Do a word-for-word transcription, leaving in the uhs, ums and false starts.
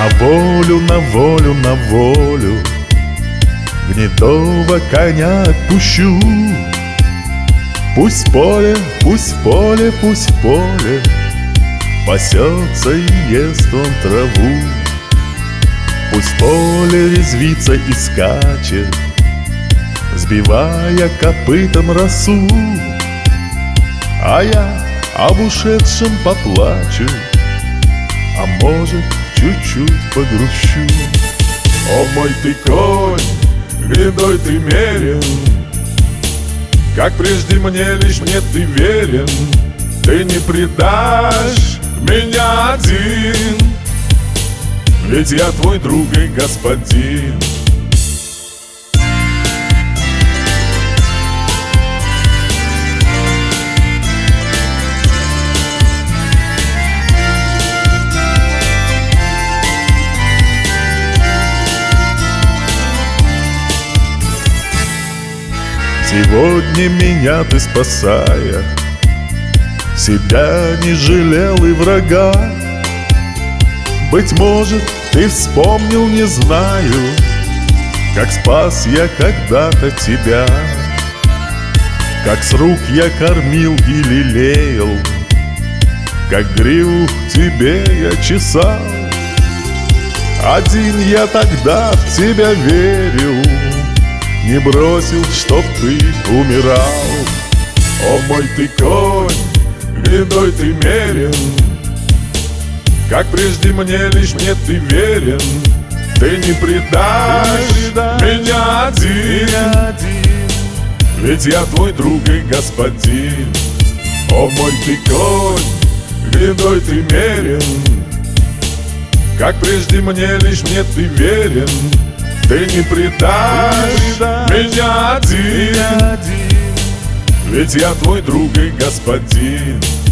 На волю, на волю, на волю гнедого коня отпущу. Пусть в поле, пусть в поле, пусть в поле пасется и ест он траву. Пусть в поле резвится и скачет, сбивая копытом росу. А я об ушедшем поплачу, а может, чуть-чуть погрущу. О, мой ты конь, грядой ты мерен, как прежде мне, лишь мне ты верен. Ты не предашь меня один, ведь я твой друг и господин. Сегодня меня ты, спасая, себя не жалел и врага. Быть может, ты вспомнил, не знаю, как спас я когда-то тебя, как с рук я кормил и лелеял, как гриву тебе я чесал. Один я тогда в тебя верил, не бросил, чтоб ты умирал. О, мой ты конь, грядой ты мерен, как прежде мне, лишь мне ты верен. Ты не предашь меня один, ведь я твой друг и господин. О, мой ты конь, грядой ты мерен, как прежде мне, лишь мне ты верен. Ты не предашь меня один, ведь я твой друг и господин.